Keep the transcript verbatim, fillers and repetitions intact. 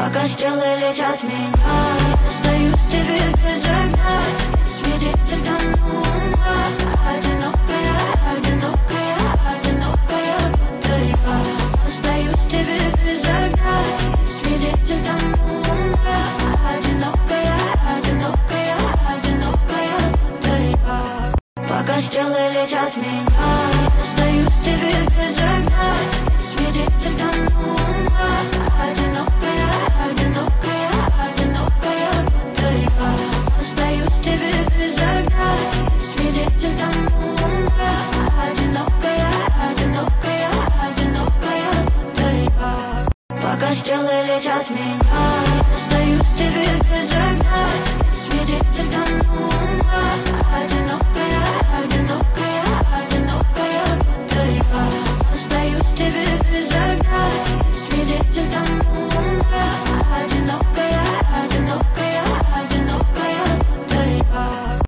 Пока стрелы летят в меня, остаюсь тебе без огня. Я свидетель тому ума. Одинокая, одинокая, одинокая, будто я. Остаюсь тебе без огня. Я свидетель тому ума. Одинокая, одинокая, одинокая, будто я. Пока стрелы летят в меня, остаюсь тебе без огня. Я свидетель тому ума. Одинокая, одинокая, одинокая, будто я. Остаюсь тебе без огня. Я свидетель тому ума. Одинокая, одинокая, одинокая, будто я. Пока стрелы летят в меня, остаюсь тебе без огня. Я свидетель тому ума. Одинокая, одинокая.